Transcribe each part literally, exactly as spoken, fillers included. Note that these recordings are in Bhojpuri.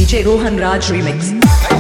J Rohan Raj remix.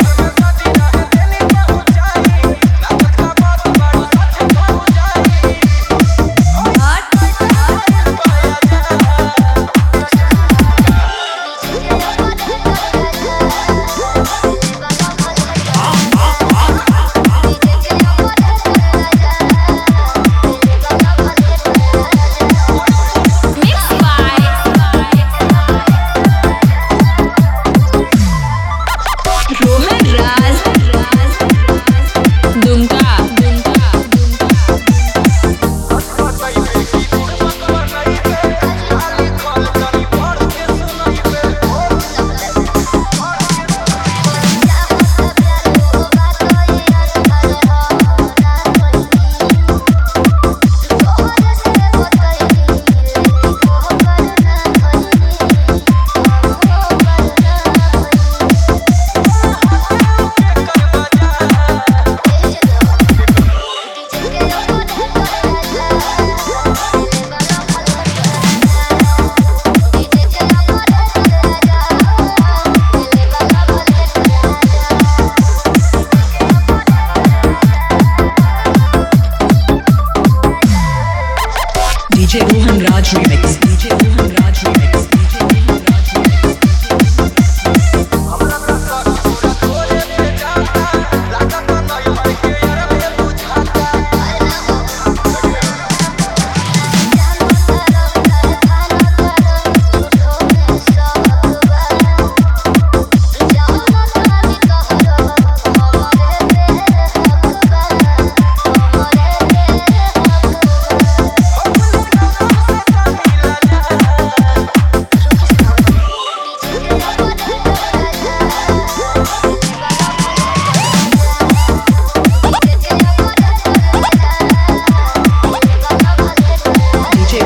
D J Rohan Raj remix. D J Rohan Raj remix. D J Rohan Raj remix.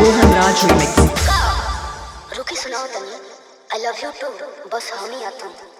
रुकी सुनाओ तनी, I love you too, बस हम ही आता हूँ।